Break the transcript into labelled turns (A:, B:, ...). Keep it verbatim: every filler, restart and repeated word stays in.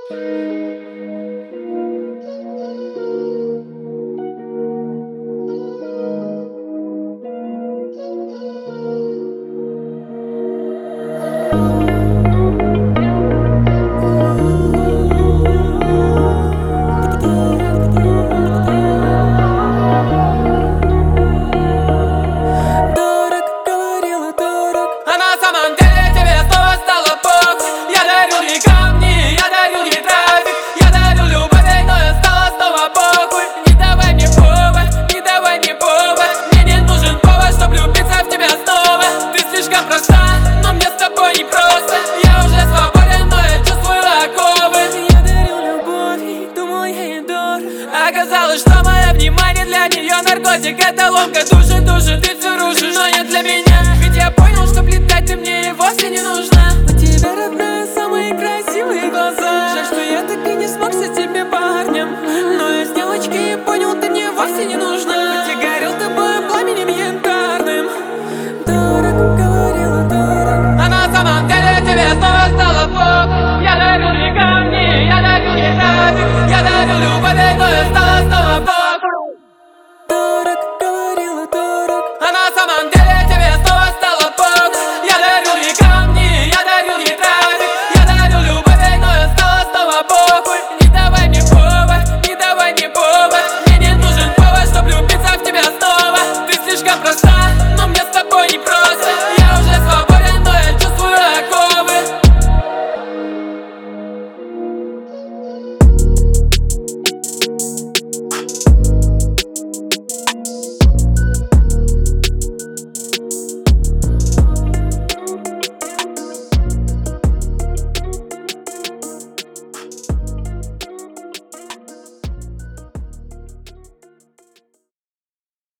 A: Оказалось, что мое внимание для нее наркотик. Это ломка души, души, ты все рушишь, но не для меня. Ведь я понял, что летать ты мне вовсе не нужна. У тебя, родная, самые красивые глаза. Жаль, что я так и не смогся тебе парнем. Но я с девочкой понял, ты мне вовсе не нужна. Хоть и горел тобой пламенем янтарным. Дорог, говорила дорог, а на самом деле тебе снова стало плохо. Я дарю не камни, я дарю не трафик, я дарю любовь, но я стала снова.